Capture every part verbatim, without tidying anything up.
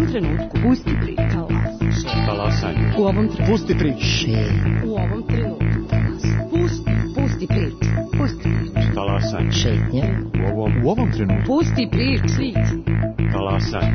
trenutku. Pusti priču. Talasanje. U ovom trenutku. Pusti priču. U ovom trenutku. Pusti. Pusti priču. Pusti priču. Talasanje. Šetnje. U ovom, U ovom trenutku. Pusti priču. Talasanje.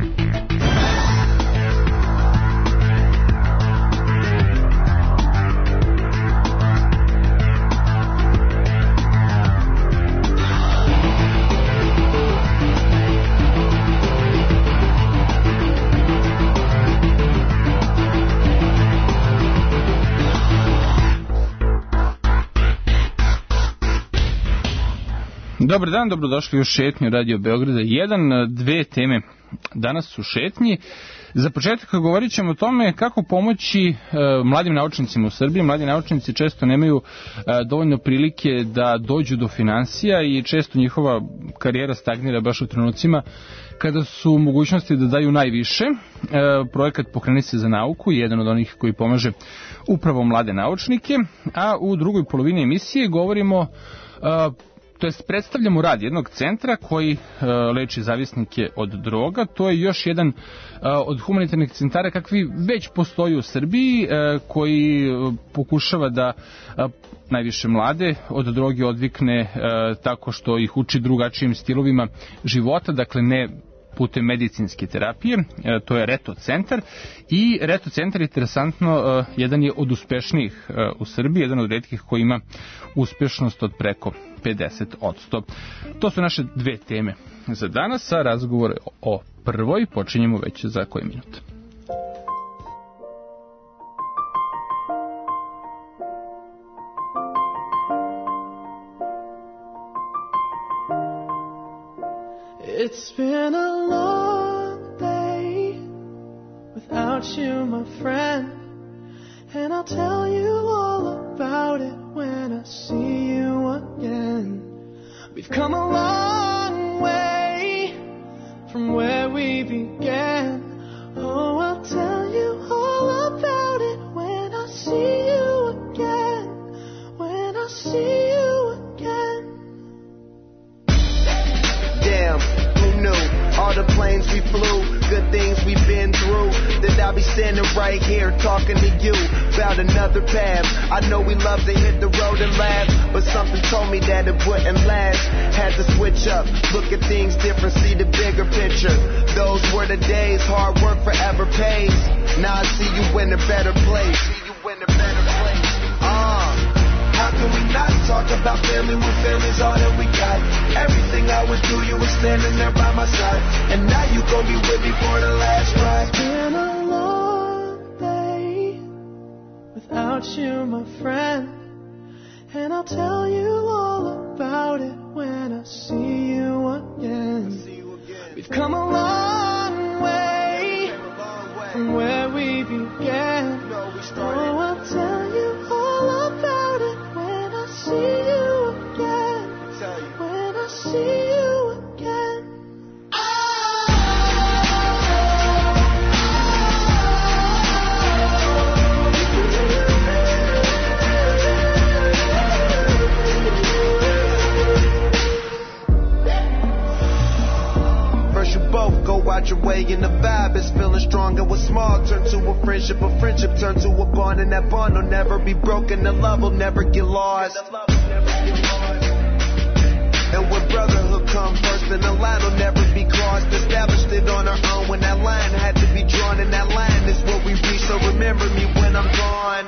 Dobar dan, dobrodošli u šetnju Radio Beograda. Jedan, dve teme danas u šetnji. Za početak govorit ćemo o tome kako pomoći e, mladim naučnicima u Srbiji. Mladi naučnici često nemaju e, dovoljno prilike da dođu do finansija i često njihova karijera stagnira baš u trenucima kada su u mogućnosti da daju najviše. E, projekat Pokreni se za nauku je jedan od onih koji pomaže upravo mlade naučnike, a u drugoj polovini emisije govorimo e, to jest predstavljamo rad jednog centra koji e, leči zavisnike od droga. To je još jedan e, od humanitarnih centara kakvi već postoji u Srbiji, e, koji pokušava da e, najviše mlade od droge odvikne e, tako što ih uči drugačijim stilovima života, dakle ne putem medicinske terapije. E, to je Reto centar i Reto centar, interesantno, e, jedan je od uspešnijih e, u Srbiji, jedan od retkih koji ima uspešnost od preko pedeset posto. To su naše dve teme za danas, a razgovor o prvoj počinjemo već za koji minut. It's been a long day without you, my friend, and I'll tell you all about it when I see you again. We've come a long way from where we began. Oh, I'll tell you all about it when I see you again, when I see you again. Damn, who knew? All the planes we flew, good things we've been through, that I'll be standing right here talking to you about another path. I know we love to hit the road and laugh, but something told me that it wouldn't last. Had to switch up, look at things different, see the bigger picture. Those were the days, hard work forever pays. Now I see you in a better place. See you in a better place. Ah. Uh. How can we not talk about family when family's all that we got? Everything I went through, you were standing there by my side, and now you gon' be with me for the last ride. It's been a long day without you, my friend, and I'll tell you all about it when I see you again. See you again. We've come a long way, a long way. from where we began. You know we started. Oh, I'll tell you all about it when I see you again, Tell you. when I see you again. First you both go out your way and the vibe is feeling strong, and what's small turn to a friendship, a friendship turn to a bond, and that bond will never be broken, the love will never get lost. And when brotherhood come first, then the line will never be crossed. Established it on our own when that line had to be drawn, and that line is what we reach, so remember me when I'm gone.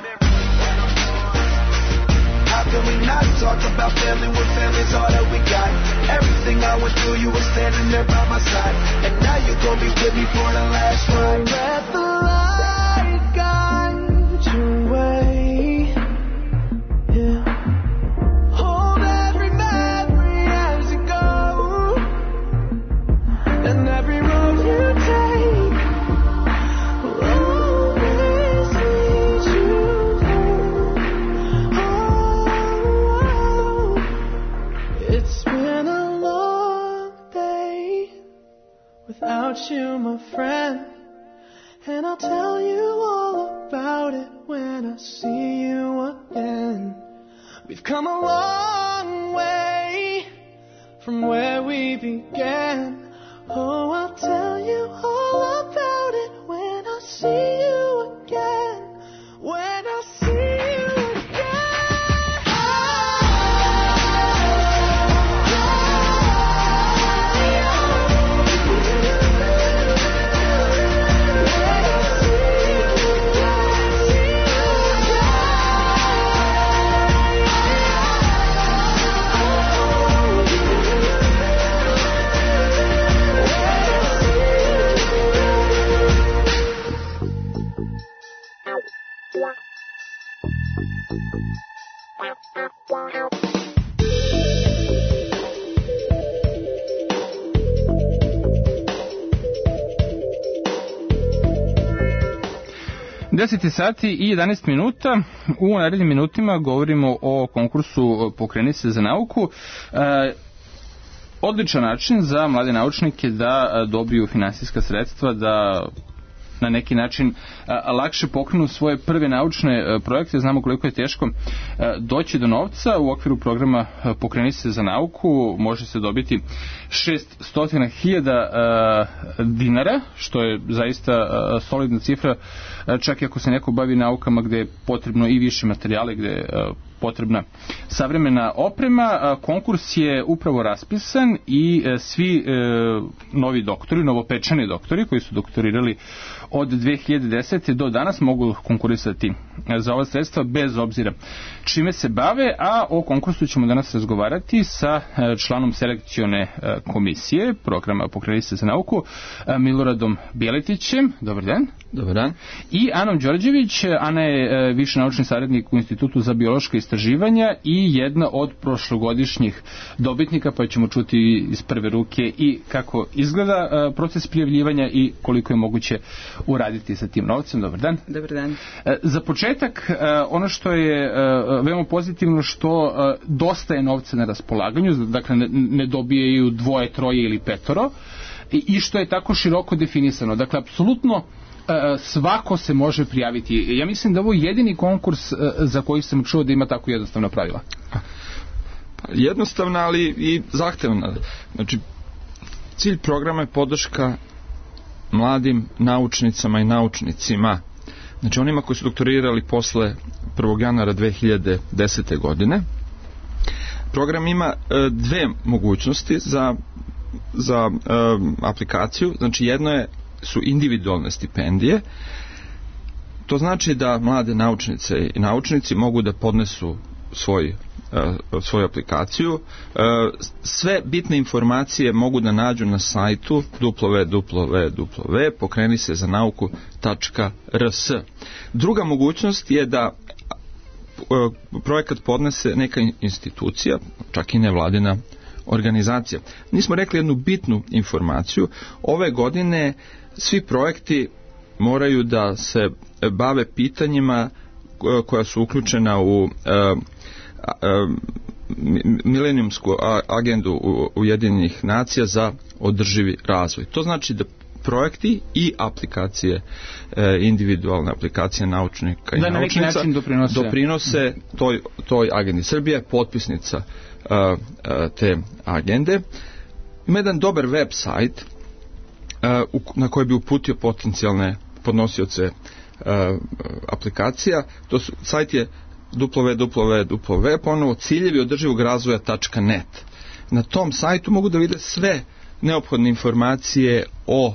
How can we not talk about family when family's all that we got? Everything I went through, you were standing there by my side, and now you gon' be with me for the last ride. Let the light guide your way. Yeah. Hold every memory as you go, and every road you take will always lead you home. Oh, it's been a long day without you, my friend, and I'll tell you all about it when I see you again. We've come a long way from where we began. Oh, I'll tell you all about it deset sati i jedanaest minuta. U narednim minutima govorimo o konkursu Pokreni se za nauku. E, odličan način za mlade naučnike da dobiju finansijska sredstva, da na neki način a, lakše pokrenu svoje prve naučne a, projekte. Znamo koliko je teško a, doći do novca. U okviru programa a, Pokreni se za nauku može se dobiti šessto hiljada dinara, što je zaista a, solidna cifra, a, čak i ako se neko bavi naukama gde je potrebno i više materijale, gde je a, potrebna savremena oprema. Konkurs je upravo raspisan i svi e, novi doktori, novopečeni doktori koji su doktorirali od dve hiljade desete. do danas mogu konkurisati za ova sredstva bez obzira čime se bave, a o konkursu ćemo danas razgovarati sa članom selekcione komisije programa Pokreni se za nauku, Miloradom Bjeletićem. Dobar dan. Dobar dan. I Anom Đorđević. Ana je više naučni saradnik u Institutu za biološka istraživanja i jedna od prošlogodišnjih dobitnika, pa ćemo čuti iz prve ruke i kako izgleda proces prijavljivanja i koliko je moguće uraditi sa tim novcem. Dobar dan. Dobar dan. Za početak, ono što je veoma pozitivno, što dosta je novca na raspolaganju, dakle ne dobijaju dvoje, troje ili petoro, i što je tako široko definisano. Dakle, apsolutno svako se može prijaviti. Ja mislim da ovo je jedini konkurs za koji sam čuo da ima tako jednostavna pravila. Jednostavna, ali i zahtevna. Znači, cilj programa je podrška mladim naučnicama i naučnicima. Znači, onima koji su doktorirali posle prvog januara dve hiljade desete. godine. Program ima e, dve mogućnosti za, za e, aplikaciju. Znači, jedno je su individualne stipendije. To znači da mlade naučnice i naučnici mogu da podnesu svoj, uh, svoju aplikaciju. Uh, sve bitne informacije mogu da nađu na sajtu w w w tačka pokreni se za nauku tačka r s. Druga mogućnost je da uh, projekat podnese neka institucija, čak i nevladina organizacija. Nismo rekli jednu bitnu informaciju. Ove godine svi projekti moraju da se bave pitanjima koja su uključena u uh, uh, milenijumsku agendu Ujedinjenih nacija za održivi razvoj. To znači da projekti i aplikacije, individualne aplikacije naučnika i da naučnica doprinose, doprinose toj, toj agendi. Srbija je potpisnica uh, te agende. Ima jedan dobar web sajt uh, na koji bi uputio potencijalne podnosioce uh, aplikacija. To su, sajt je w w w ponovo ciljevi održivog razvoja tačka net. Na tom sajtu mogu da vide sve neophodne informacije o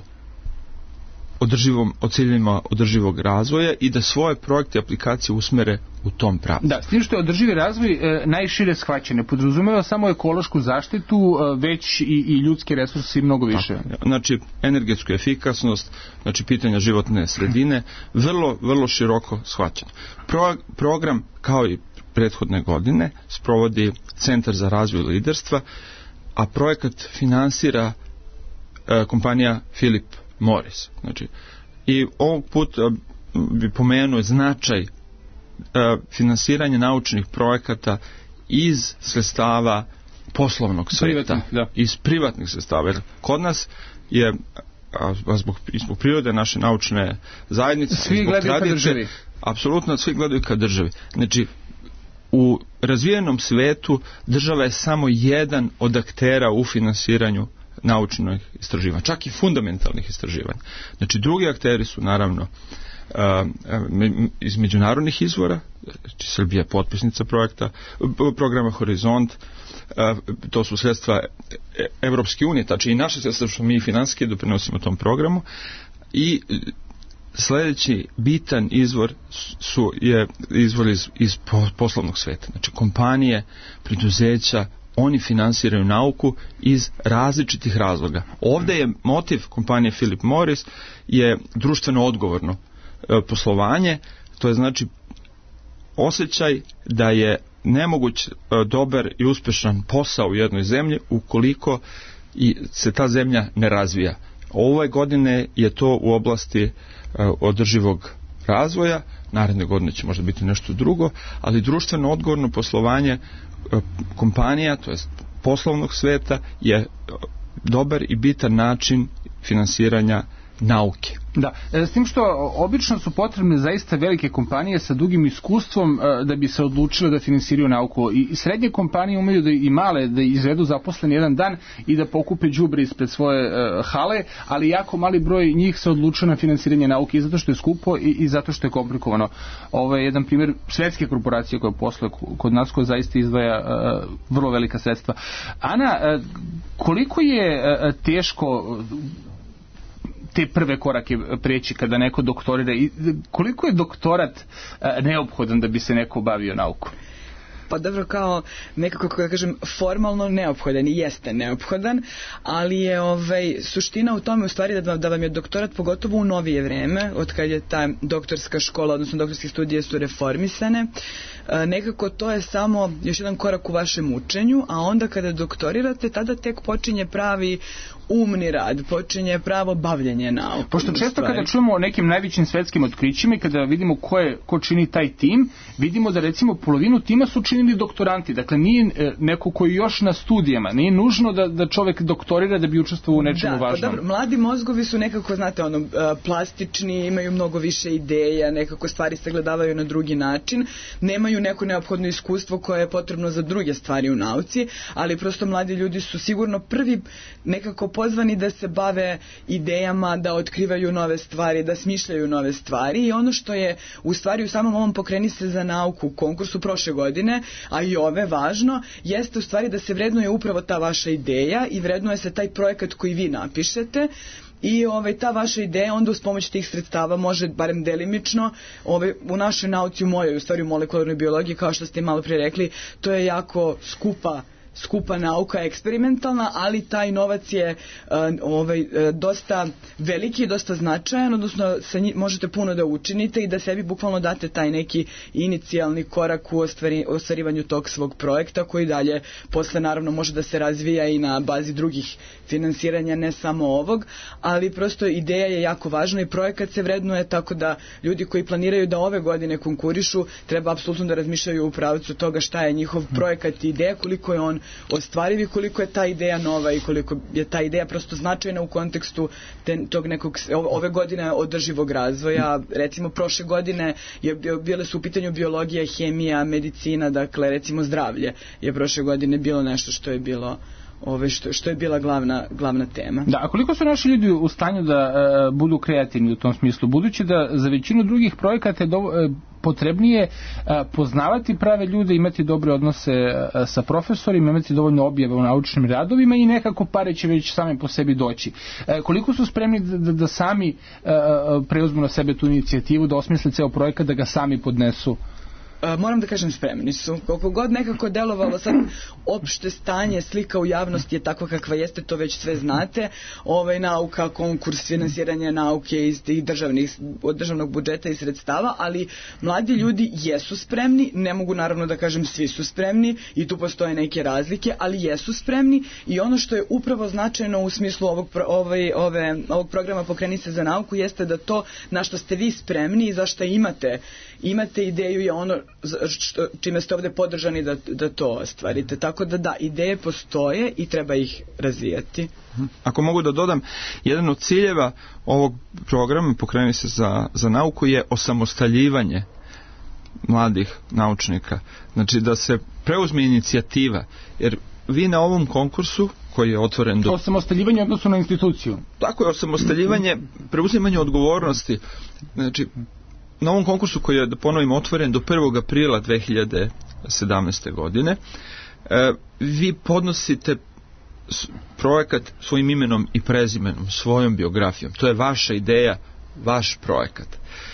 održivom, o ciljevima održivog razvoja i da svoje projekte i aplikacije usmere u tom pravcu. Da, s tim što je održivi razvoj e, najšire shvaćene, podrazumeva samo ekološku zaštitu, e, već i, i ljudske resurse i mnogo više. Tako, znači, energetsku efikasnost, znači pitanja životne sredine, vrlo, vrlo široko shvaćeno. Pro, program, kao i prethodne godine, sprovodi Centar za razvoj liderstva, a projekat finansira e, kompanija Philip Morris. Znači, i ovog puta bi pomenuo značaj uh, finansiranja naučnih projekata iz sredstava poslovnog sveta, privatnih, da. iz privatnih sredstava. Jer kod nas je, a zbog, zbog prirode naše naučne zajednice, svi gledaju ka državi. Apsolutno, svi gledaju ka državi. Znači, u razvijenom svetu država je samo jedan od aktera u finansiranju naučnih istraživanja, čak i fundamentalnih istraživanja. Znači, drugi akteri su naravno uh, iz međunarodnih izvora, znači Srbija je potpisnica projekta, programa Horizont, uh, to su sredstva Evropske unije, znači i naše sredstva što mi finansijski doprinosimo tom programu, i sljedeći bitan izvor su je izvor iz, iz poslovnog sveta, znači kompanije, preduzeća, oni finansiraju nauku iz različitih razloga. Ovdje je motiv kompanije Philip Morris je društveno odgovorno e, poslovanje, to je znači osjećaj da je nemoguć e, dobar i uspešan posao u jednoj zemlji ukoliko i se ta zemlja ne razvija. Ove godine je to u oblasti e, održivog razvoja, naredne godine će možda biti nešto drugo, ali društveno odgovorno poslovanje e, kompanija, to jest poslovnog sveta, je dobar i bitan način finansiranja nauke. Da, s tim što obično su potrebne zaista velike kompanije sa dugim iskustvom da bi se odlučile da finansiraju nauku. I srednje kompanije umeju da i male da izvedu zaposlen jedan dan i da pokupe đubre ispred svoje uh, hale, ali jako mali broj njih se odlučuje na finansiranje nauke i zato što je skupo i, i zato što je komplikovano. Ovo je jedan primjer svetske korporacije koja posluje kod nas, koja zaista izdvaja uh, vrlo velika sredstva. Ana, uh, koliko je uh, teško te prve korake preći kada neko doktorira i koliko je doktorat neophodan da bi se neko bavio naukom? Pa dobro, kao nekako, kako da kažem, formalno neophodan i jeste neophodan, ali je ovaj, suština u tome u stvari da, da vam je doktorat, pogotovo u novije vreme, od kad je ta doktorska škola, odnosno doktorske studije su reformisane, nekako to je samo još jedan korak u vašem učenju, a onda kada doktorirate, tada tek počinje pravi umni rad, počinje pravo bavljenje naukom. Pošto često kada čujemo o nekim najvećim svetskim otkrićima i kada vidimo ko, je, ko čini taj tim, vidimo da recimo polovinu tima su činili doktoranti. Dakle, nije neko koji još na studijama, nije nužno da, da čovek doktorira da bi učestvovao u nečemu da, važnom. Pa dobro, mladi mozgovi su nekako, znate, ono, plastični, imaju mnogo više ideja, nekako stvari se gledavaju na drugi način, nemaju neko neophodno iskustvo koje je potrebno za druge stvari u nauci, ali prosto mladi ljudi su sigurno prvi nekako pozvani da se bave idejama, da otkrivaju nove stvari, da smišljaju nove stvari i ono što je u stvari u samom ovom Pokreni se za nauku konkursu prošle godine, a i ove važno, jeste u stvari da se vrednuje upravo ta vaša ideja i vrednuje se taj projekat koji vi napišete. I ovaj, ta vaša ideja onda uz pomoć tih sredstava može, barem delimično, ovaj, u našoj nauci, u mojoj, u stvari u molekularnoj biologiji, kao što ste malo prije rekli, to je jako skupa skupa nauka, eksperimentalna, ali taj novac je uh, ovaj, uh, dosta veliki i dosta značajan, odnosno sa njim možete puno da učinite i da sebi bukvalno date taj neki inicijalni korak u ostvari, ostvarivanju tog svog projekta koji dalje posle naravno može da se razvija i na bazi drugih finansiranja, ne samo ovog, ali prosto ideja je jako važna i projekat se vrednuje, tako da ljudi koji planiraju da ove godine konkurišu treba apsolutno da razmišljaju u pravcu toga šta je njihov projekat i ideja, koliko je on ostvariv i koliko je ta ideja nova i koliko je ta ideja prosto značajna u kontekstu te, tog nekog ove godine održivog razvoja. Recimo prošle godine je bile su u pitanju biologija, hemija, medicina, dakle recimo zdravlje je prošle godine bilo nešto što je bilo ove što, što je bila glavna, glavna tema. Da, a koliko su naši ljudi u stanju da uh, budu kreativni u tom smislu, budući da za većinu drugih projekata je do, uh, potrebnije uh, poznavati prave ljude, imati dobre odnose uh, sa profesorima, imati dovoljno objave u naučnim radovima i nekako pare će već same po sebi doći. Uh, koliko su spremni da, da, da sami uh, preuzmu na sebe tu inicijativu, da osmisle ceo projekat, da ga sami podnesu? Uh, moram da kažem, spremni su. Koliko god nekako delovalo sad opšte stanje, slika u javnosti je takva kakva jeste, to već sve znate. Ovaj, nauka, konkurs, finansiranje nauke iz tih državnih, od državnog budžeta i sredstava, ali mladi ljudi jesu spremni, ne mogu naravno da kažem svi su spremni i tu postoje neke razlike, ali jesu spremni i ono što je upravo značajno u smislu ovog, ovaj, ove, ovog programa Pokreni se za nauku jeste da to na što ste vi spremni i za što imate, imate ideju je ono što, čime ste ovde podržani da, da to ostvarite. Tako da da, ideje postoje i treba ih razvijati. Ako mogu da dodam, jedan od ciljeva ovog programa Pokreni se za, za nauku je osamostaljivanje mladih naučnika. Znači da se preuzme inicijativa, jer vi na ovom konkursu koji je otvoren do... Osamostaljivanje odnosno na instituciju. Tako je, osamostaljivanje, preuzimanje odgovornosti. Znači, na ovom konkursu koji je, da ponovim, otvoren do prvog aprila dve hiljade sedamnaeste. godine, e, vi podnosite projekat svojim imenom i prezimenom, svojom biografijom. To je vaša ideja, vaš projekat.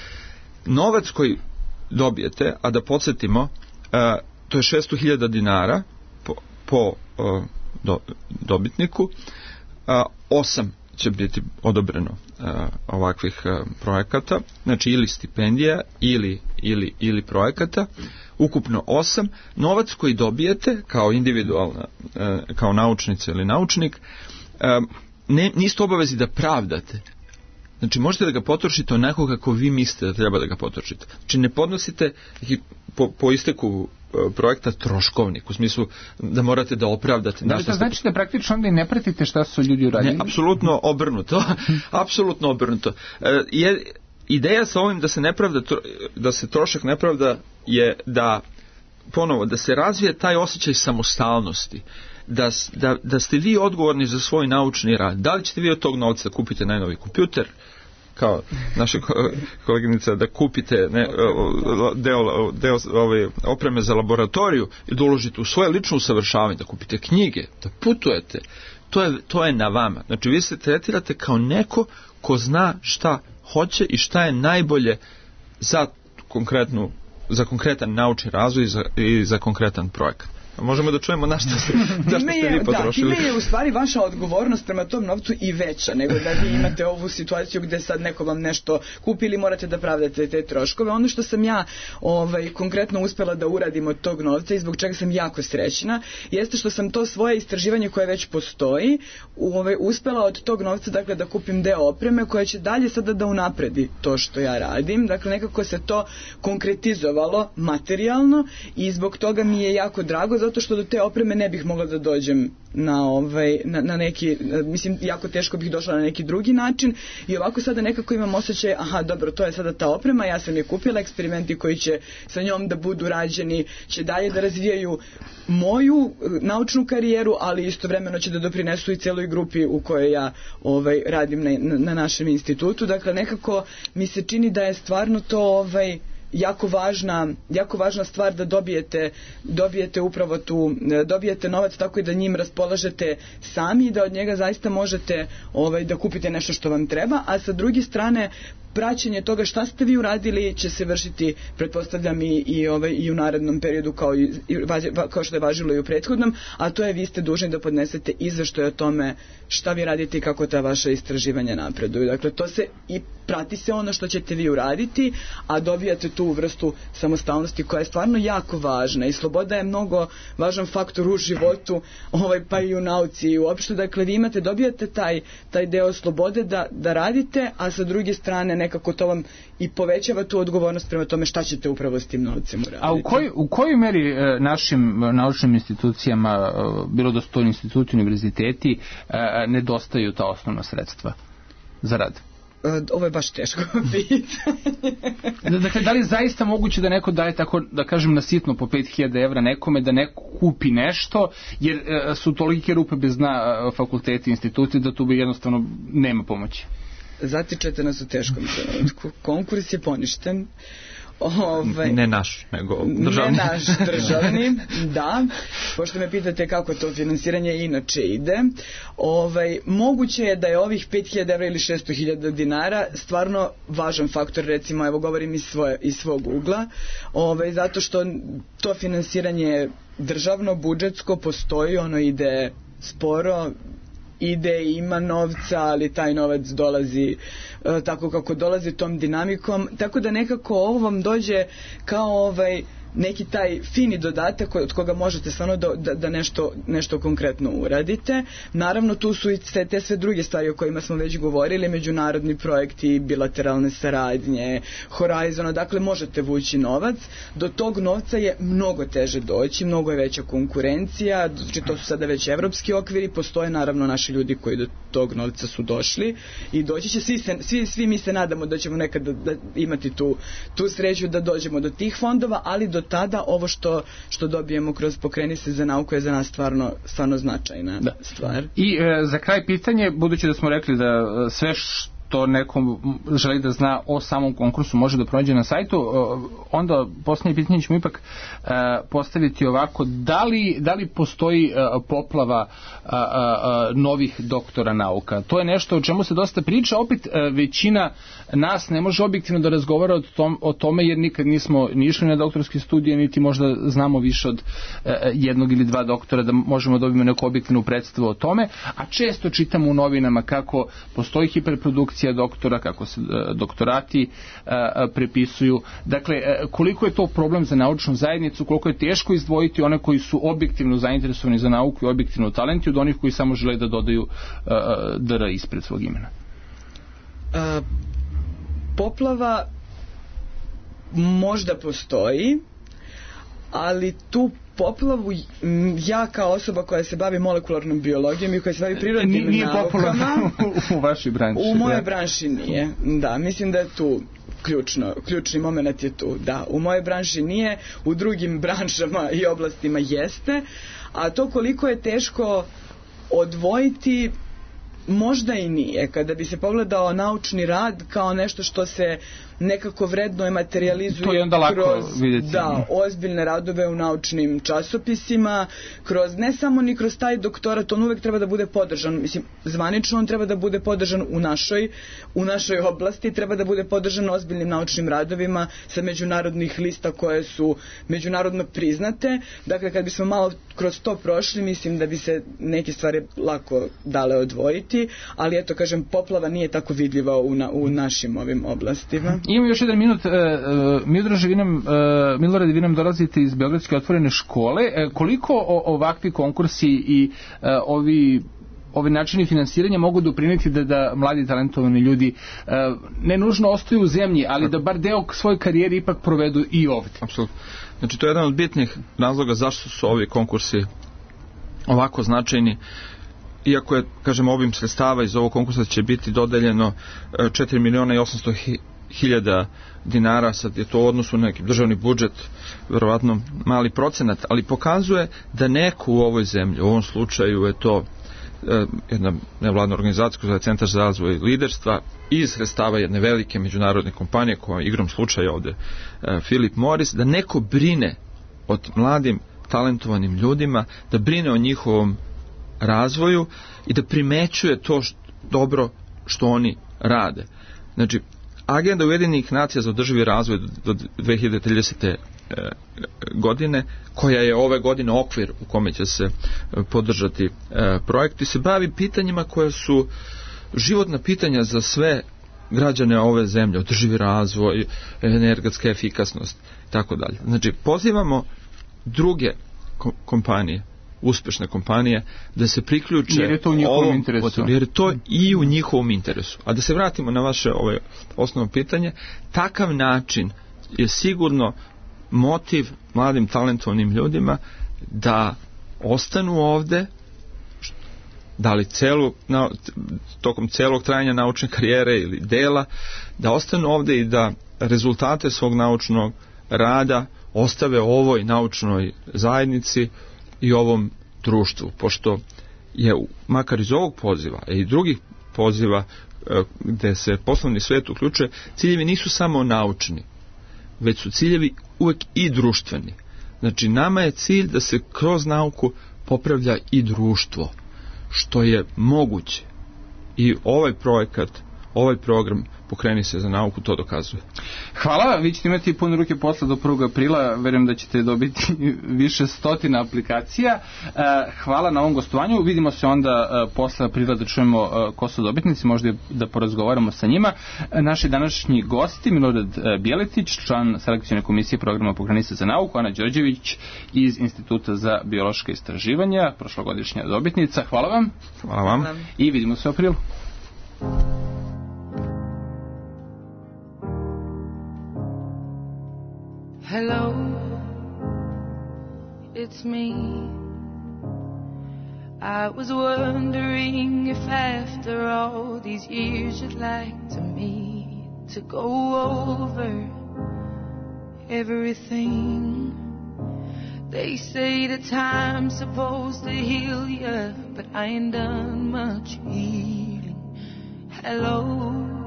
Novac koji dobijete, a da podsjetimo, e, to je šesto hiljada dinara po, po e, do, dobitniku, e, osam će biti odobreno uh, ovakvih uh, projekata, znači ili stipendija ili, ili, ili projekata, ukupno osam. Novac koji dobijete kao individualna, uh, kao naučnica ili naučnik, uh, ne, niste obavezi da pravdate. Znači možete da ga potrošite onako kako vi mislite da treba da ga potrošite. Znači ne podnosite po, po isteku projekta troškovnik, u smislu da morate da opravdate. Da li to znači da praktično onda i ne pratite šta su ljudi uradili? Ne, apsolutno obrnuto. apsolutno obrnuto. E, je, ideja sa ovim da se nepravda, da se trošak nepravda je da ponovo, da se razvije taj osjećaj samostalnosti. Da, da, da ste vi odgovorni za svoj naučni rad. Da li ćete vi od tog novca da kupite najnovi kompjuter, kao naša koleginica, da kupite ne, deo, deo ove opreme za laboratoriju i da uložite u svoje lično usavršavanje, da kupite knjige, da putujete, to je, to je na vama. Znači vi se tretirate kao neko ko zna šta hoće i šta je najbolje za konkretnu, za konkretan naučni razvoj i za, i za konkretan projekat. Možemo da čujemo na šta ste, na šta ste vi potrošili. Da, time je u stvari vaša odgovornost prema tom novcu i veća nego da vi imate ovu situaciju gde sad neko vam nešto kupi ili morate da pravdate te troškove. Ono što sam ja ovaj, konkretno uspela da uradim od tog novca i zbog čega sam jako srećna, jeste što sam to svoje istraživanje koje već postoji ovaj, uspela od tog novca dakle, da kupim deo opreme koja će dalje sada da unapredi to što ja radim. Dakle, nekako se to konkretizovalo materijalno i zbog toga mi je jako drago, zato što do te opreme ne bih mogla da dođem na, ovaj, na, na neki, mislim, jako teško bih došla na neki drugi način i ovako sada nekako imam osjećaj, aha, dobro, to je sada ta oprema, ja sam je kupila, eksperimenti koji će sa njom da budu rađeni će dalje da razvijaju moju naučnu karijeru, ali istovremeno će da doprinesu i celoj grupi u kojoj ja ovaj, radim na, na, na našem institutu. Dakle, nekako mi se čini da je stvarno to ovaj, jako važna, jako važna stvar da dobijete, dobijete upravo tu, dobijete novac tako i da njim raspolažete sami i da od njega zaista možete ovaj, da kupite nešto što vam treba, a sa druge strane praćenje toga šta ste vi uradili će se vršiti, pretpostavljam, i, i, ovaj, i u narednom periodu kao, i, kao što je važilo i u prethodnom, a to je vi ste dužni da podnesete izveštaj o tome šta vi radite i kako ta vaša istraživanja napreduju. Dakle, to se i prati se ono što ćete vi uraditi, a dobijate tu vrstu samostalnosti koja je stvarno jako važna i sloboda je mnogo važan faktor u životu, ovaj, pa i u nauci i uopšte. Dakle, vi imate, dobijate taj, taj deo slobode da, da radite, a sa druge strane nekako to vam i povećava tu odgovornost prema tome šta ćete upravo s tim novcem uraditi. A u, koj, u kojoj meri e, našim naučnim institucijama, e, bilo da su to instituti, univerziteti, e, nedostaju ta osnovna sredstva za rad? Ovo je baš teško pitanje. Dakle, da li je zaista moguće da neko daje tako, da kažem, na sitno po pet hiljada evra nekome da neko kupi nešto, jer e, su tolike rupe bez dna fakulteti, instituti, da tu bi jednostavno nema pomoći? Zatičete nas u teškom trenutku. Konkurs je poništen. Ovaj, ne naš, nego državni. Ne naš, državni, da. Pošto me pitate kako to finansiranje inače ide, ovaj, moguće je da je ovih pet hiljada evra ili šesto hiljada dinara stvarno važan faktor, recimo, evo govorim iz, svoje, iz svog ugla, ovaj, zato što to finansiranje državno, budžetsko postoji, ono ide sporo, ide i ima novca, ali taj novac dolazi e, tako kako dolazi tom dinamikom, tako da nekako ovo vam dođe kao ovaj neki taj fini dodatak od koga možete stvarno da, da, da nešto, nešto konkretno uradite. Naravno, tu su i sve te sve druge stvari o kojima smo već govorili, međunarodni projekti, bilateralne saradnje, Horizon, dakle možete vući novac. Do tog novca je mnogo teže doći, mnogo je veća konkurencija, znači to su sada već evropski okviri, postoje naravno naši ljudi koji do tog novca su došli i doći će, svi, se, svi, svi mi se nadamo da ćemo nekad da, da imati tu, tu sreću da dođemo do tih fondova, ali do tada ovo što, što dobijemo kroz Pokreni se za nauku je za nas stvarno, stvarno značajna da. stvar. I e, za kraj pitanje, budući da smo rekli da sve š, što neko želi da zna o samom konkursu može da pronađe na sajtu. Onda posljednje pitanje ćemo ipak postaviti ovako, da li, da li postoji poplava novih doktora nauka? To je nešto o čemu se dosta priča, opet većina nas ne može objektivno da razgovara o, tom, o tome jer nikad nismo ni išli na doktorske studije, niti možda znamo više od jednog ili dva doktora da možemo dobiti neku objektivnu predstavu o tome, a često čitamo u novinama kako postoji hiperprodukcija doktora, kako se doktorati prepisuju. Dakle, koliko je to problem za naučnu zajednicu, koliko je teško izdvojiti one koji su objektivno zainteresovani za nauku i objektivno talenti od onih koji samo žele da dodaju dr ispred svog imena? A, poplava možda postoji, ali tu poplavu ja kao osoba koja se bavi molekularnom biologijom i koja se bavi prirodnim nije naukama u vašoj branši. U mojoj branši nije. Da, mislim da je tu ključno, ključni moment je tu. Da, u mojoj branši nije, u drugim branšama i oblastima jeste, a to koliko je teško odvojiti možda i nije. Kada bi se pogledao naučni rad kao nešto što se nekako vredno i materializuje to je onda lako kroz vidjeti. Da, ozbiljne radove u naučnim časopisima, kroz, ne samo ni kroz taj doktorat, on uvek treba da bude podržan, mislim, zvanično on treba da bude podržan u našoj, u našoj oblasti, treba da bude podržan ozbiljnim naučnim radovima sa međunarodnih lista koje su međunarodno priznate. Dakle, kad bismo malo kroz to prošli, mislim da bi se neke stvari lako dale odvojiti, ali eto, kažem, poplava nije tako vidljiva u, na, u našim ovim oblastima. Imamo još jedan minut. Milorad Vinem, Milorad Vinem, dolazite iz Beogradske otvorene škole. Koliko ovakvi konkursi i ovi ovi načini finansiranja mogu doprineti da, da mladi talentovani ljudi ne nužno ostaju u zemlji, ali da bar deo svoje karijere ipak provedu i ovdje? Apsolutno. Znači, to je jedan od bitnih razloga zašto su ovi konkursi ovako značajni. Iako je, kažem, obim sredstava iz ovog konkursa će biti dodeljeno četiri miliona i osamsto hiljada dinara, sad je to u odnosu na neki državni budžet verovatno mali procenat, ali pokazuje da neko u ovoj zemlji, u ovom slučaju je to eh, jedna nevladna organizacija koja je Centar za razvoj liderstva, iz sredstava jedne velike međunarodne kompanije koja je igrom slučaja ovde eh, Philip Morris, da neko brine o mladim talentovanim ljudima, da brine o njihovom razvoju i da primećuje to što, dobro što oni rade. Znači, Agenda Ujedinjenih nacija za održivi razvoj do dve hiljade tridesete. godine, koja je ove godine okvir u kome će se podržati projekti, se bavi pitanjima koja su životna pitanja za sve građane ove zemlje, održivi razvoj, energetska efikasnost i tako dalje. Znači, pozivamo druge kompanije, uspešne kompanije, da se priključe jer je to u njihovom ovom, interesu. Jer je to i u njihovom interesu. A da se vratimo na vaše ove osnovno pitanje, takav način je sigurno motiv mladim talentovanim ljudima da ostanu ovde, da li celu, na, tokom celog trajanja naučne karijere ili dela, da ostanu ovde i da rezultate svog naučnog rada ostave ovoj naučnoj zajednici i ovom društvu, pošto je makar iz ovog poziva i drugih poziva gde se poslovni svet uključuje, ciljevi nisu samo naučni, već su ciljevi uvek i društveni. Znači, nama je cilj da se kroz nauku popravlja i društvo, što je moguće. I ovaj projekat, ovaj program Pokreni se za nauku to dokazuje. Hvala, vi ćete imati pune ruke posla do prvog aprila, verujem da ćete dobiti više stotina aplikacija. Hvala na ovom gostovanju, vidimo se onda posle aprila da čujemo ko su dobitnici, možda da porazgovaramo sa njima. Naši današnji gosti, Milorad Bjeletić, član selekcione komisije programa Pokreni se za nauku, Ana Đorđević iz Instituta za biološka istraživanja, prošlogodišnja dobitnica. Hvala vam. Hvala vam. I vidimo se u aprilu. Hello, it's me. I was wondering if after all these years you'd like to meet to go over everything. They say that time's supposed to heal you, but I ain't done much healing. Hello,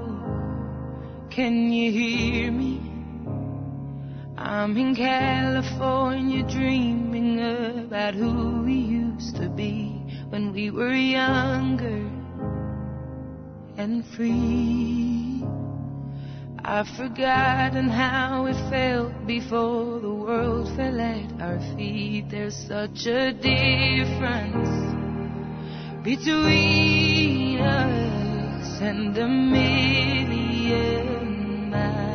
can you hear me? I'm in California dreaming about who we used to be when we were younger and free. I've forgotten how it felt before the world fell at our feet. There's such a difference between us and a million miles.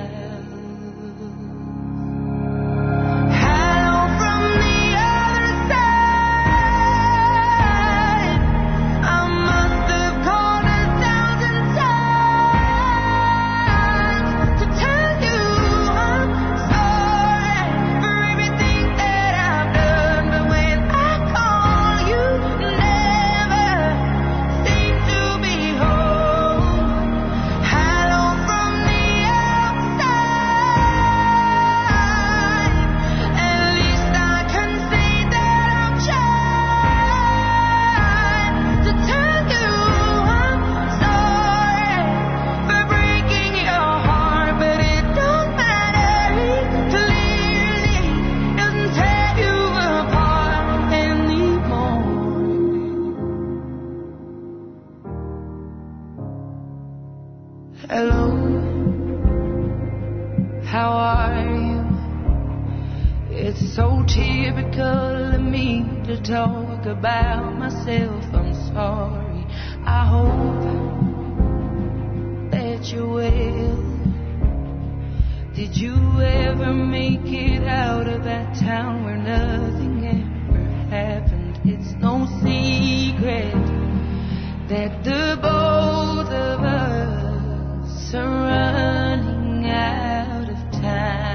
Talk about myself, I'm sorry. I hope that you're well. Did you ever make it out of that town where nothing ever happened? It's no secret that the both of us are running out of time.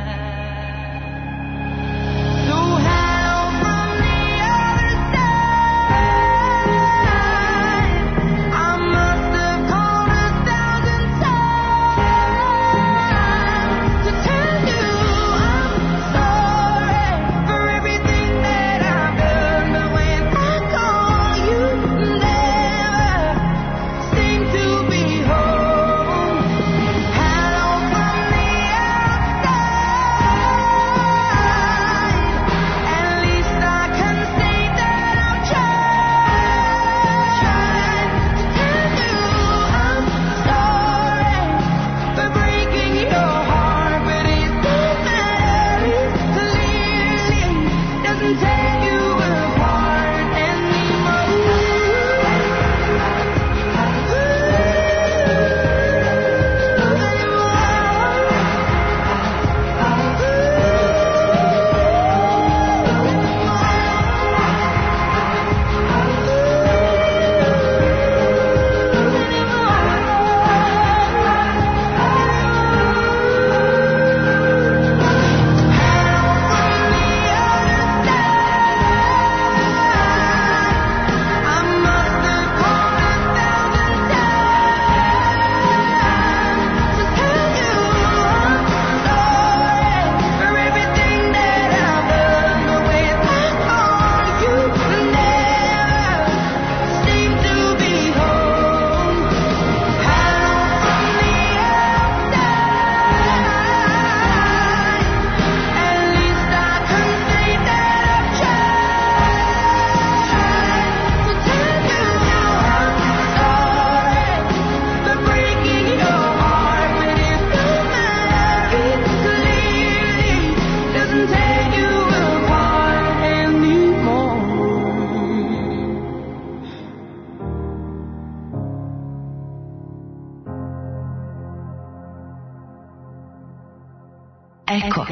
Ecco.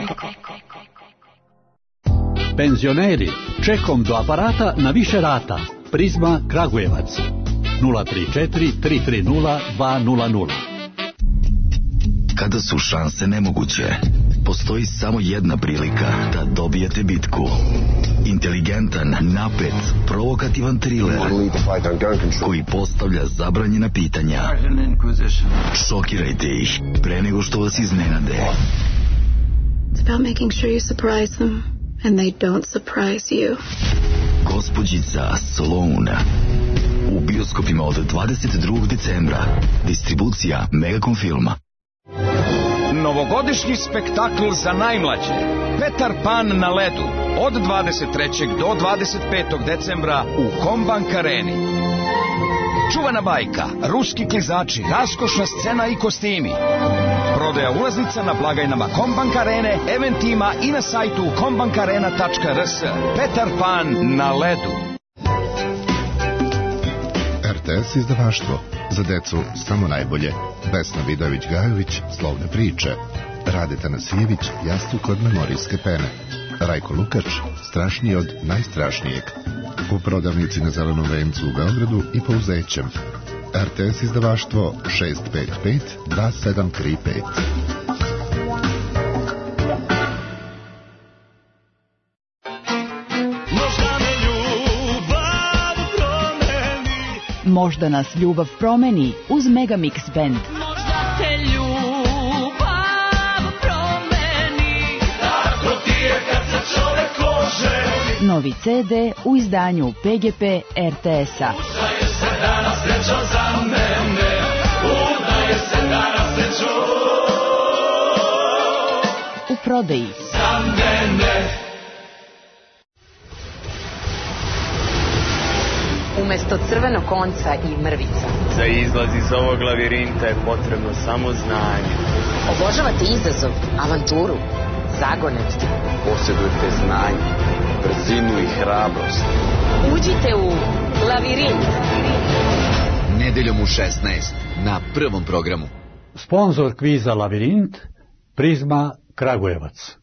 Penzioneri, čekom do aparata na više rata. Prizma Kragujevac. nula tri četiri tri tri nula dva nula nula. Kada su šanse nemoguće, postoji samo jedna prilika da dobijete bitku. Inteligentan, napet, provokativan thriller koji postavlja zabranjena pitanja. Šokirajte ih pre nego što vas iznenade. It's about making sure you surprise them and they don't surprise you. Gospođica Sloane. U bioskopima od dvadeset drugog decembra. Distribucija Megacom Filma. Novogodišnji spektakl za najmlađe Petar Pan na ledu od dvadeset trećeg do dvadeset petog decembra u Kombank areni. Čuvana bajka, ruski klizači, raskošna scena i kostimi. Prodaja ulaznica na blagajnama Kombank arene, eventima i na sajtu kombankarena tačka r s. Petar Pan na ledu. R T S izdavaštvo. Za decu samo najbolje. Vesna Vidović-Gajović, Slovne priče. Radeta Nasijević, Jastuk od memorijske pene. Rajko Lukač, Strašniji od najstrašnijeg. U prodavnici na Zelenom vencu u Beogradu i po Uzećem. R T S izdavaštvo šest pet pet dva sedam tri pet. Možda nas ljubav promeni uz Megamix Band. Možda te ljubav promeni, tako ti je kad se čovek oženi. Novi ce de u izdanju P G P R T S-a. Udaje se danas srećo za mene, udaje se danas srećo u prodaji. Za mene. Umesto crvenog konca i mrvica. Za izlaz iz ovog lavirinta je potrebno samo znanje. Obožavate izazov, avanturu, zagonetke. Posjedujete znanje, brzinu i hrabrost. Uđite u lavirint. Nedeljom u šesnaest na Prvom programu. Sponzor kviza Lavirint, Prizma Kragujevac.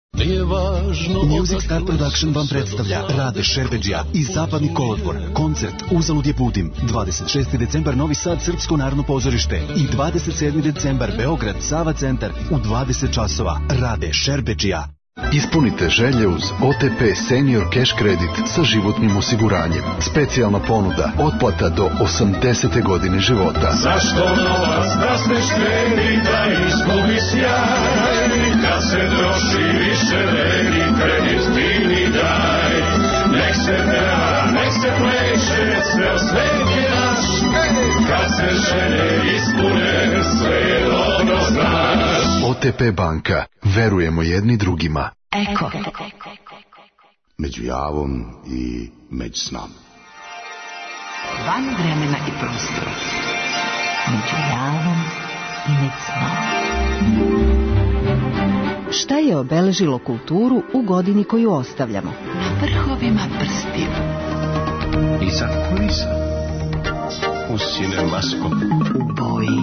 Music Star Production vam predstavlja Rade Šerbedžija i Zapadni kolodvor. Koncert Uzalud je putim. dvadeset šesti decembar Novi Sad Srpsko narodno pozorište i dvadeset sedmi decembar Beograd Sava centar u dvadeset časova. Rade Šerbedžija. Ispunite želje uz O T P Senior Cash Credit sa životnim osiguranjem. Specijalna ponuda, otplata do osamdesete godine života. Zašto novac da se štedi, da izgubi sjaj? Kad se troši više vredi, kredit fini daj. Nek se peva, nek se pleše, sve o sveti naš. Kad se želje ispune, sve je dobro znaš. O T P banka. Verujemo jedni drugima. Eko. Među javom i među snom. Van vremena i prostora. Među javom i među snom. Šta je obeležilo kulturu u godini koju ostavljamo? Na vrhovima prstiju. Iza kulisa. U cinemaskom. U boji.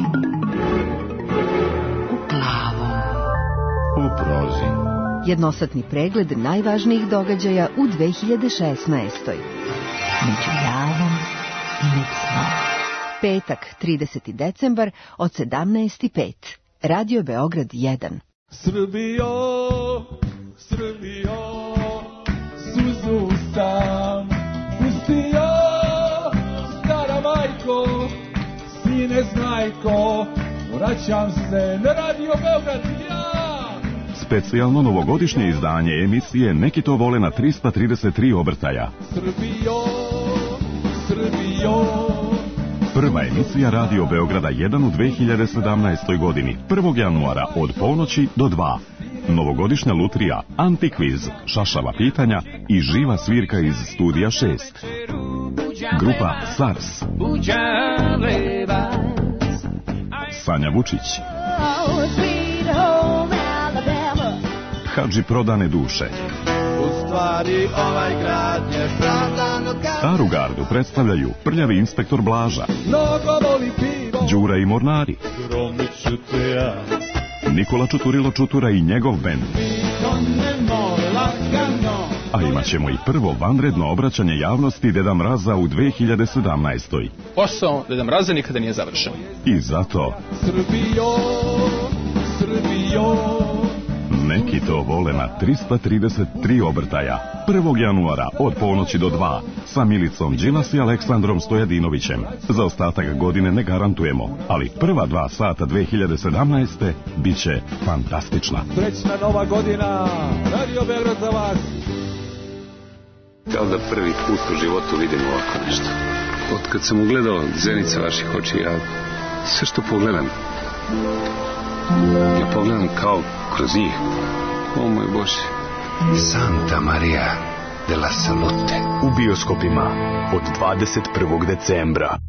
U plavom. U prozi. Jednosatni pregled najvažnijih događaja u dve hiljade šesnaestoj. Među javom i među snom. Petak, trideseti decembar od sedamnaest i pet. Radio Beograd jedan. Srbijo, Srbijo, suzu sam pustio, stara majko, sine znajko, vraćam se na Radio Beograd ja. Specijalno novogodišnje izdanje emisije Neki to vole na trista trideset tri obrtaja. Srbijo, Srbijo. Prva emisija Radio Beograda jedan u dve hiljade sedamnaestoj godini, prvog januara od ponoći do dva. Novogodišnja lutrija, antikviz, šašava pitanja i živa svirka iz studija šest. Grupa SARS. Sanja Vučić. Hadži prodane duše. U stvari ovaj grad je pravdano kao... Staru gardu predstavljaju prljavi inspektor Blaža, Đura i Mornari, Nikola Čuturilo Čutura i njegov bend. A imat ćemo i prvo vanredno obraćanje javnosti Deda Mraza u dve hiljade sedamnaestoj. Posao Deda Mraza nikada nije završen. I zato... Srbijo, Srbijo. Neki to vole na trista trideset tri obrtaja. prvog januara od ponoći do dva sa Milicom Đilas i Aleksandrom Stojadinovićem. Za ostatak godine ne garantujemo, ali prva dva sata dve hiljade sedamnaeste bit će fantastična. Srećna nova godina, Radio Beograd za vas. Kao da prvi put u životu vidim ovako nešto. Od kad sam ugledao zenice vaših oči, ja sve što pogledam Ja pogledam kao kroz njih. O moj Bože. Santa Maria de la Salute. U bioskopima od dvadeset prvog decembra.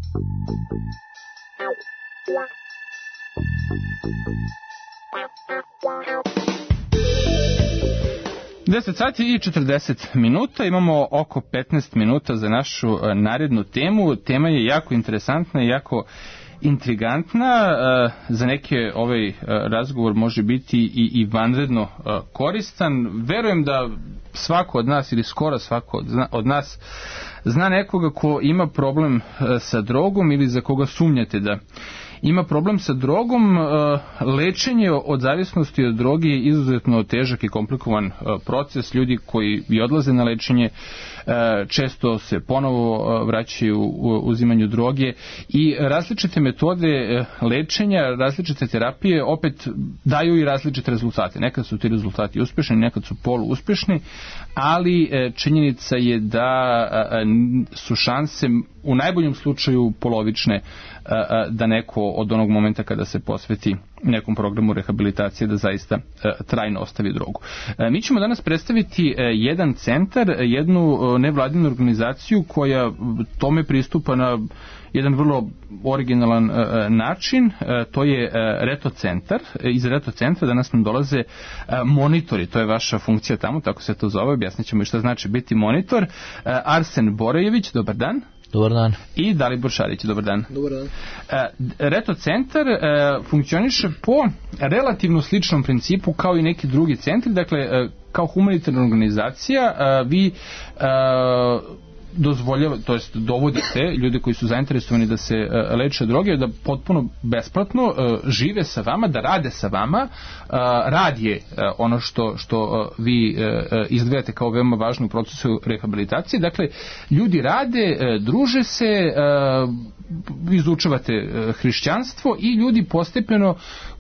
deset sati i četrdeset minuta, imamo oko petnaest minuta za našu narednu temu. Tema je jako interesantna i jako intrigantna. Za neke ovaj razgovor može biti i, i vanredno koristan. Verujem da svako od nas ili skoro svako od nas zna nekoga ko ima problem sa drogom ili za koga sumnjate da ima problem sa drogom. Lečenje od zavisnosti od droge je izuzetno težak i komplikovan proces. Ljudi koji i odlaze na lečenje često se ponovo vraćaju u uzimanju droge i različite metode lečenja, različite terapije opet daju i različite rezultate. Nekad su ti rezultati uspešni, nekad su poluuspešni, ali činjenica je da su šanse u najboljem slučaju polovične da neko od onog momenta kada se posveti nekom programu rehabilitacije da zaista trajno ostavi drogu. Mi ćemo danas predstaviti jedan centar, jednu nevladinu organizaciju koja tome pristupa na jedan vrlo originalan način. To je Reto centar. Iz Reto centra danas nam dolaze monitori, to je vaša funkcija tamo, tako se to zove, objasnit ćemo i šta znači biti monitor. Arsen Borojević, dobar dan. Dobar dan. I Dalibor Šarić, dobar dan. Dobar dan. Reto centar funkcioniše po relativno sličnom principu kao i neki drugi centri, dakle kao humanitarna organizacija vi dozvoljava, to jest dovodite ljude koji su zainteresovani da se leče droge, da potpuno besplatno žive sa vama, da rade sa vama. Rad je ono što, što vi izdvajate kao veoma važno u procesu rehabilitacije. Dakle, ljudi rade, druže se, izučavate hrišćanstvo i ljudi postepeno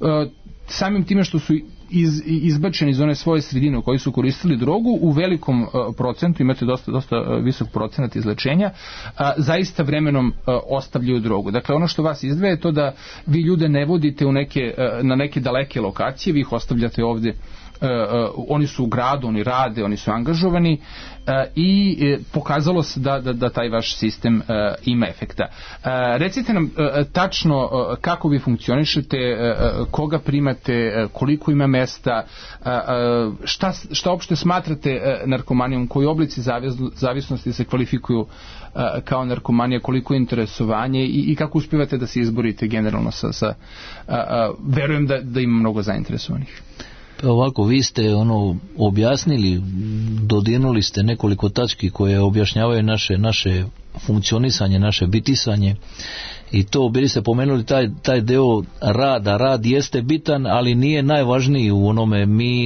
samim time što su iz, izbačeni iz one svoje sredine u kojoj su koristili drogu, u velikom uh, procentu, imate dosta, dosta uh, visok procenat izlečenja, uh, zaista vremenom uh, ostavljaju drogu. Dakle, ono što vas izdvaja je to da vi ljude ne vodite u neke, uh, na neke daleke lokacije, vi ih ostavljate ovdje. Uh, uh, oni su u gradu, oni rade, oni su angažovani uh, i uh, pokazalo se da, da, da taj vaš sistem uh, ima efekta. Uh, recite nam uh, tačno uh, kako vi funkcionišete, uh, koga primate, uh, koliko ima mesta, uh, uh, šta, šta uopšte smatrate uh, narkomanijom, koji oblici zavisnosti se kvalifikuju uh, kao narkomanija, koliko je interesovanje i, i kako uspivate da se izborite generalno sa, sa uh, uh, verujem da, da ima mnogo zainteresovanih. Ovako, vi ste ono objasnili, dodirnuli ste nekoliko tački koje objašnjavaju naše, naše funkcionisanje, naše bitisanje i to bili ste pomenuli taj, taj deo rada. Rad jeste bitan, ali nije najvažniji u onome. Mi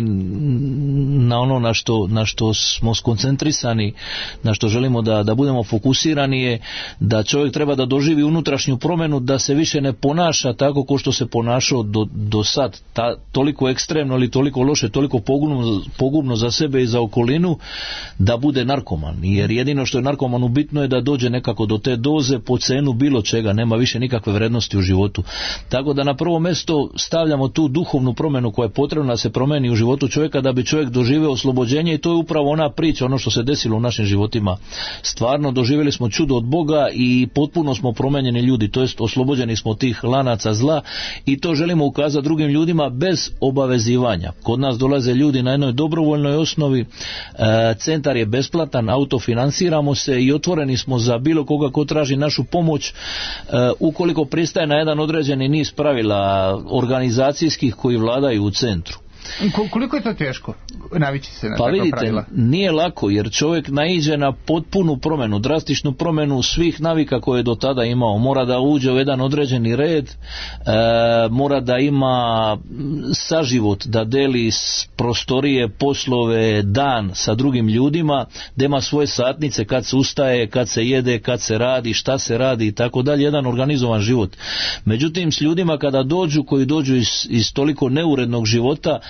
na ono na što, na što smo skoncentrisani, na što želimo da, da budemo fokusirani je da čovjek treba da doživi unutrašnju promjenu, da se više ne ponaša tako kao što se ponašao do, do sad, ta, toliko ekstremno ili toliko loše, toliko pogubno, pogubno za sebe i za okolinu, da bude narkoman. Jer jedino što je narkomanu bitno je da dođe nekako do te doze po cenu bilo čega, nema više nikakve vrednosti u životu. Tako da na prvo mjesto stavljamo tu duhovnu promjenu koja je potrebna da se promijeni u životu čovjeka da bi čovjek doživio oslobođenje i to je upravo ona priča, ono što se desilo u našim životima. Stvarno doživjeli smo čudo od Boga i potpuno smo promijenjeni ljudi, to jest oslobođeni smo tih lanaca zla i to želimo ukazati drugim ljudima bez obavezivanja. Kod nas dolaze ljudi na jednoj dobrovoljnoj osnovi, centar je besplatan, autofinansiramo se i otvoreni smo za bilo koga ko traži našu pomoć ukoliko pristaje na jedan određeni niz pravila organizacijskih koji vladaju u centru. Koliko je to teško navići se na pa takva vidite, pravila? Nije lako jer čovjek naiđe na potpunu promjenu, drastičnu promjenu svih navika koje je do tada imao. Mora da uđe u jedan određeni red, e, mora da ima saživot, da deli prostorije, poslove, dan sa drugim ljudima, da ima svoje satnice kad se ustaje, kad se jede, kad se radi, šta se radi i tako dalje, jedan organizovan život. Međutim, s ljudima kada dođu, koji dođu iz, iz toliko neurednog života,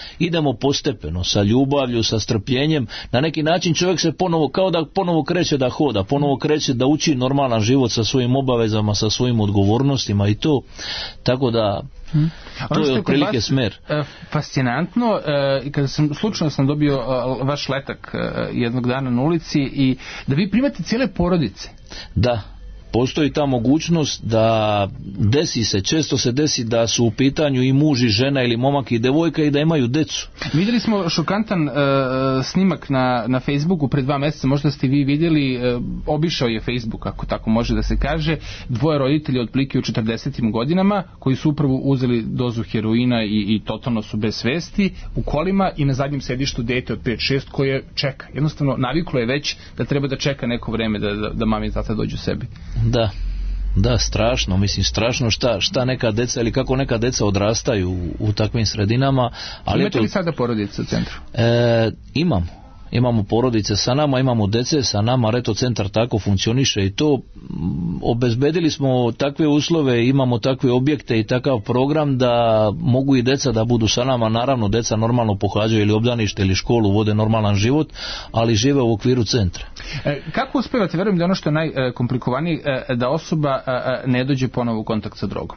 idemo postepeno, sa ljubavlju, sa strpljenjem, na neki način čovjek se ponovo, kao da ponovo kreće da hoda, ponovo kreće da uči normalan život sa svojim obavezama, sa svojim odgovornostima i to, tako da Hmm. To je otprilike smer. Fascinantno, kada sam slučajno sam dobio vaš letak jednog dana na ulici i da vi primate cijele porodice. Da. Postoji ta mogućnost da desi se, često se desi da su u pitanju i muž i žena ili momak i devojka i da imaju decu. Vidjeli smo šokantan uh, snimak na, na Facebooku pred dva mjeseca, možda ste vi vidjeli, uh, obišao je Facebook, ako tako može da se kaže, dvoje roditelja otprilike u četrdesetim godinama koji su upravo uzeli dozu heroina i, i totalno su bez svesti u kolima i na zadnjem sedištu dete od pet šest koje čeka. Jednostavno naviklo je već da treba da čeka neko vreme da, da, da mami i tata dođu sebi. Da, da, strašno, mislim strašno šta, šta neka deca ili kako neka deca odrastaju u, u takvim sredinama. Ali imate li sada porodice u centru? E, imamo, imamo porodice sa nama, imamo dece sa nama, Reto centar tako funkcioniše i to obezbedili smo takve uslove, imamo takve objekte i takav program da mogu i deca da budu sa nama, naravno deca normalno pohađaju ili obdanište ili školu, vode normalan život, ali žive u okviru centra. E, kako uspevate, verujem da ono što je najkomplikovanije, e, da osoba e, ne dođe ponovo u kontakt sa drogom?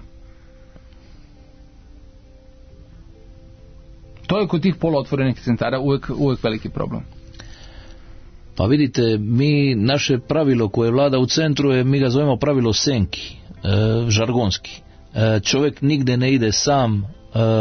To je kod tih poluotvorenih centara uvek, uvek veliki problem. Pa vidite, mi, naše pravilo koje vlada u centru je, mi ga zovemo pravilo senki, e, žargonski. E, čovjek nigde ne ide sam, e,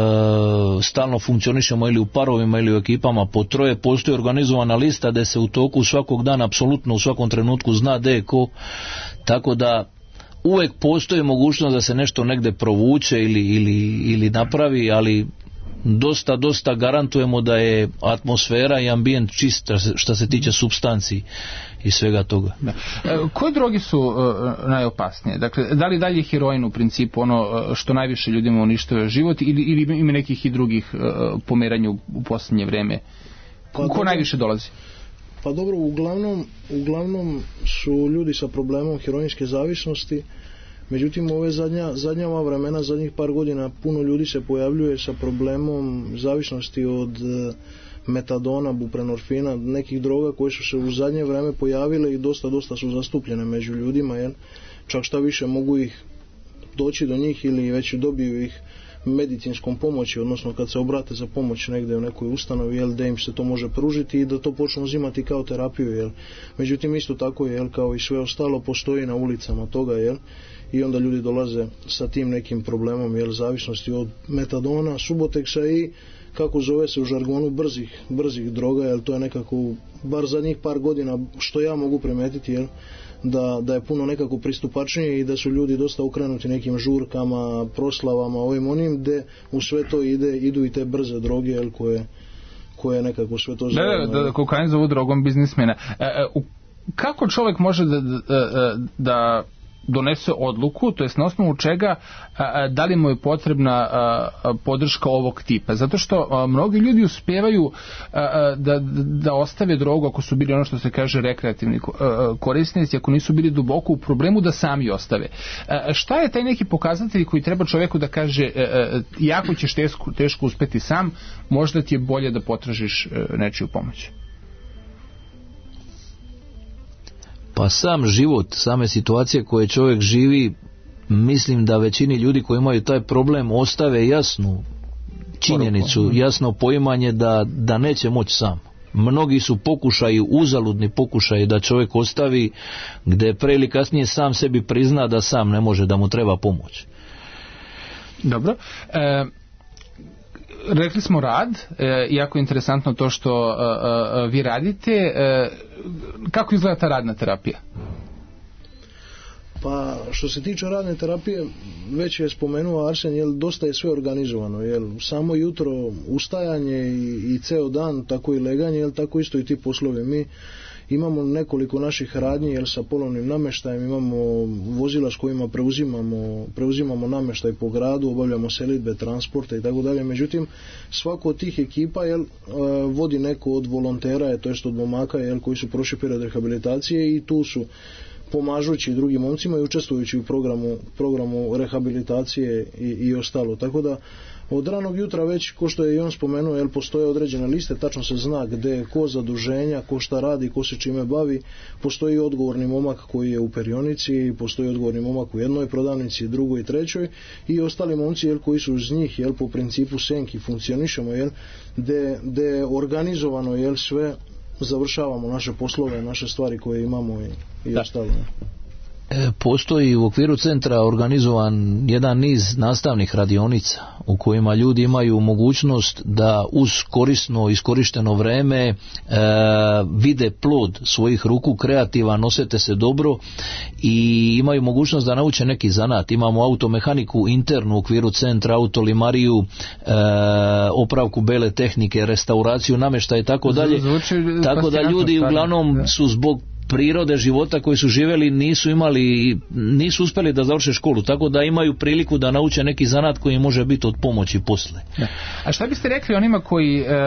stalno funkcionišemo ili u parovima ili u ekipama po troje, postoji organizovana lista da se u toku svakog dana, apsolutno u svakom trenutku zna gde je ko, tako da uvek postoji mogućnost da se nešto negde provuče ili, ili, ili napravi, ali dosta, dosta garantujemo da je atmosfera i ambijent čist što se tiče supstanci i svega toga. Da. E, koje droge su uh, najopasnije? Dakle, da li dalje heroin u principu ono što najviše ljudima uništava život ili, ili ima nekih i drugih uh, pomeranja u, u posljednje vreme? Pa, ko dobro, najviše dolazi? Pa dobro, uglavnom, uglavnom su ljudi sa problemom heroinske zavisnosti. Međutim, ove zadnja, zadnja vremena, zadnjih par godina, puno ljudi se pojavljuje sa problemom zavisnosti od metadona, buprenorfina, nekih droga koje su se u zadnje vreme pojavile i dosta, dosta su zastupljene među ljudima, jer čak šta više mogu ih doći do njih ili već dobiju ih medicinskom pomoći, odnosno kad se obrate za pomoć negdje u nekoj ustanovi, jel, da im se to može pružiti i da to počnu uzimati kao terapiju, jel. Međutim, isto tako, jel, kao i sve ostalo, postoji na ulicama toga, jel, i onda ljudi dolaze sa tim nekim problemom, jel, zavisnosti od metadona, suboteksa i kako zove se u žargonu brzih, brzih droga, jel, to je nekako, bar zadnjih par godina, što ja mogu primetiti, jel, da, da je puno nekako pristupačnije i da su ljudi dosta ukrenuti nekim žurkama, proslavama, ovim onim, gde u sve to ide, idu i te brze droge, jel, koje, koje nekako sve to zove. Da, da, da, kokain zovu drogom biznismena. E, e, kako čovjek može da, da, da donese odluku, to jest na osnovu čega, a, da li mu je potrebna a, a, podrška ovog tipa? Zato što a, mnogi ljudi uspevaju a, a, da, da ostave drogu ako su bili ono što se kaže rekreativni korisnici, ako nisu bili duboko u problemu da sami ostave. A, šta je taj neki pokazatelj koji treba čovjeku da kaže a, a, jako ćeš teško, teško uspeti sam, možda ti je bolje da potražiš a, nečiju pomoć? Pa sam život, same situacije koje čovjek živi, mislim da većini ljudi koji imaju taj problem ostave jasnu činjenicu, jasno poimanje da, da neće moći sam. Mnogi su pokušaji, uzaludni pokušaji da čovjek ostavi, gdje pre ili kasnije sam sebi prizna da sam ne može, da mu treba pomoć. Dobro. E... Rekli smo rad, e, jako je interesantno to što e, e, vi radite. E, kako izgleda ta radna terapija? Pa što se tiče radne terapije, već je spomenuo Arsen, jel, dosta je sve organizovano, jel, samo jutro ustajanje i, i ceo dan, tako i leganje, jel, tako isto i ti poslovi. Mi imamo nekoliko naših radnji, jel, sa polovnim namještajem, imamo vozila s kojima preuzimamo, preuzimamo namještaj po gradu, obavljamo selidbe, transporte i tako dalje. Međutim, svako od tih ekipa, jel, vodi neko od volontera, to jest od momaka, jel, koji su prošli period rehabilitacije i tu su pomažući drugim momcima i učestvujući u programu, programu rehabilitacije i, i ostalo. Tako da od ranog jutra već, ko što je i on spomenuo, jel, postoje određene liste, tačno se zna gde je ko, zaduženja, ko šta radi, ko se čime bavi. Postoji odgovorni momak koji je u perionici, postoji odgovorni momak u jednoj prodavnici, drugoj i trećoj i ostali momci, jel, koji su uz njih, jel, po principu senki funkcionišemo, jel, gde, gde je organizovano, jel, sve, završavamo naše poslove, naše stvari koje imamo i, i ostalo. Postoji u okviru centra organizovan jedan niz nastavnih radionica u kojima ljudi imaju mogućnost da uz korisno iskorišteno vreme e, vide plod svojih ruku, kreativan, osjete se dobro i imaju mogućnost da nauče neki zanat. Imamo automehaniku internu u okviru centra, autolimariju, e, opravku bele tehnike, restauraciju namještaja i tako dalje. Tako da ljudi uglavnom su zbog prirode života koji su živjeli nisu imali, nisu uspjeli da završe školu, tako da imaju priliku da nauče neki zanat koji može biti od pomoći posle. Da. A šta biste rekli onima koji e,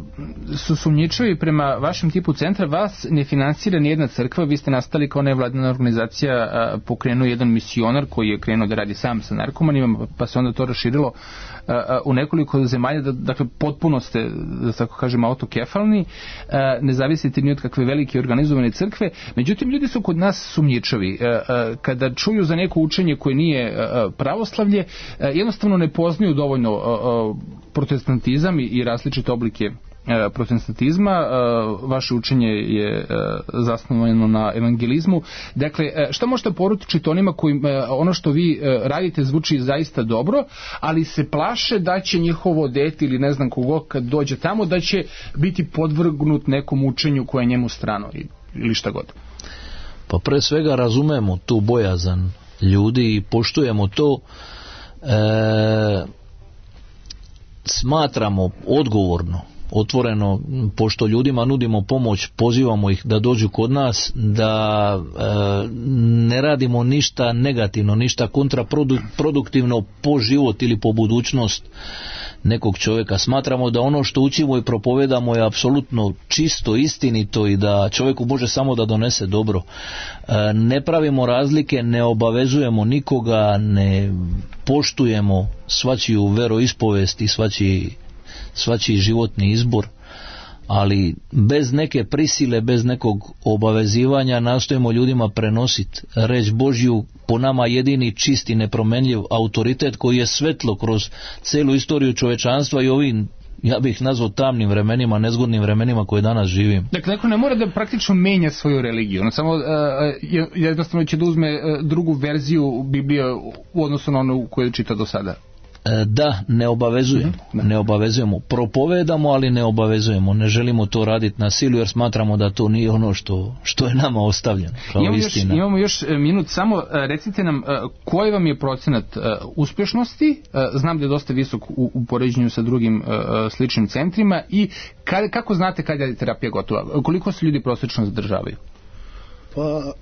su sumnjičavi prema vašem tipu centra? Vas ne finansira nijedna crkva, vi ste nastali kao nevladina organizacija, a, pokrenuo jedan misionar koji je krenuo da radi sam sa narkomanima, pa se onda to raširilo a, a, u nekoliko zemalja, da, dakle potpuno ste, da tako kažem, autokefalni, a, ne zavisite ni od kakve velike organizovane crkve. Međutim, ljudi su kod nas sumnjičavi. Kada čuju za neko učenje koje nije pravoslavlje, jednostavno ne poznaju dovoljno protestantizam i različite oblike protestantizma. Vaše učenje je zasnovano na evangelizmu. Dakle, šta možete poručiti onima koji ono što vi radite zvuči zaista dobro, ali se plaše da će njihovo dete ili ne znam kogo kad dođe tamo da će biti podvrgnut nekom učenju koje je njemu strano ili šta god? Pa pre svega razumemo tu bojazan ljudi i poštujemo to. E, smatramo odgovorno, otvoreno, pošto ljudima nudimo pomoć, pozivamo ih da dođu kod nas, da e, ne radimo ništa negativno, ništa kontraproduktivno po život ili po budućnost nekog čovjeka. Smatramo da ono što učimo i propovedamo je apsolutno čisto, istinito i da čovjeku može samo da donese dobro. E, ne pravimo razlike, ne obavezujemo nikoga, ne poštujemo svačiju veroispovest i svačiji, svačiji životni izbor, ali bez neke prisile, bez nekog obavezivanja nastojimo ljudima prenositi reč Božju, po nama jedini čisti, nepromenljiv autoritet koji je svetlo kroz celu istoriju čovečanstva i ovim, ja bih nazvao, tamnim vremenima, nezgodnim vremenima koje danas živim. Dakle, neko ne mora da praktično menja svoju religiju, ono samo uh, jednostavno će da uzme uh, drugu verziju Biblije u odnosu na onu koju čita do sada. Da, ne obavezujemo, mm-hmm. ne obavezujemo, propovedamo, ali ne obavezujemo, ne želimo to raditi na silu jer smatramo da to nije ono što, što je nama ostavljeno kao imamo istina. Još, imamo još minut, samo recite nam koji vam je procenat uspješnosti, znam da je dosta visok u, u poređenju sa drugim sličnim centrima i kad, kako znate kada je terapija gotova, koliko se ljudi prosječno zadržavaju? Pa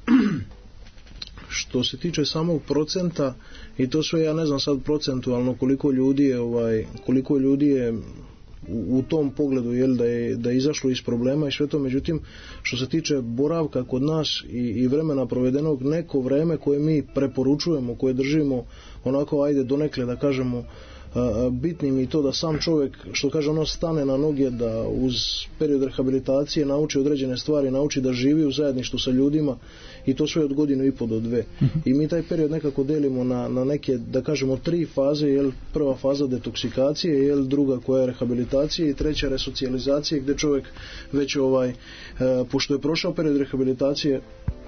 što se tiče samog procenta i to sve, ja ne znam sad procentualno koliko ljudi je ovaj koliko ljudi je u, u tom pogledu, jel, da je da je izašlo iz problema i sve to. Međutim, što se tiče boravka kod nas i, i vremena provedenog, neko vreme koje mi preporučujemo, koje držimo onako, ajde donekle da kažemo bitnim, i to da sam čovjek, što kaže ono, stane na noge, da uz period rehabilitacije nauči određene stvari, nauči da živi u zajedništvu sa ljudima, i to sve od godinu i po do dve. Mm-hmm. I mi taj period nekako delimo na, na neke, da kažemo, tri faze, jel, prva faza detoksikacije, jel, druga koja je rehabilitacija i treća resocijalizacija, gdje čovjek već ovaj, e, pošto je prošao period rehabilitacije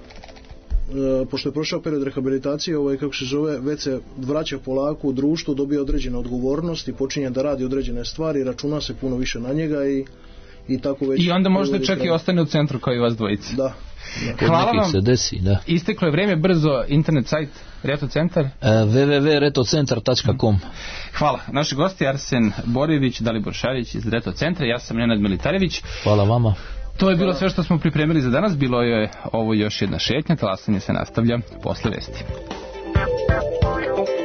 pošto je prošao period rehabilitacije, ovaj, kako se zove, već se vraća polako u društvo, dobije određene odgovornosti, počinje da radi određene stvari, računa se puno više na njega i, i tako već. I onda možda čak kraj. I ostane u centru kao i vas dvojice. Da. Da. Hvala vam. Se desi, da. Isteklo je vrijeme, brzo internet sajt Reto Centar. Uh, w w w tačka reto centar tačka com. Hvala. Naši gosti Arsen Borjević, Dalibor Šarić iz Reto Centra, ja sam Nenad Militarević. Hvala vama. To je bilo sve što smo pripremili za danas. Bilo je ovo još jedna šetnja. Talasanje se nastavlja posle vesti.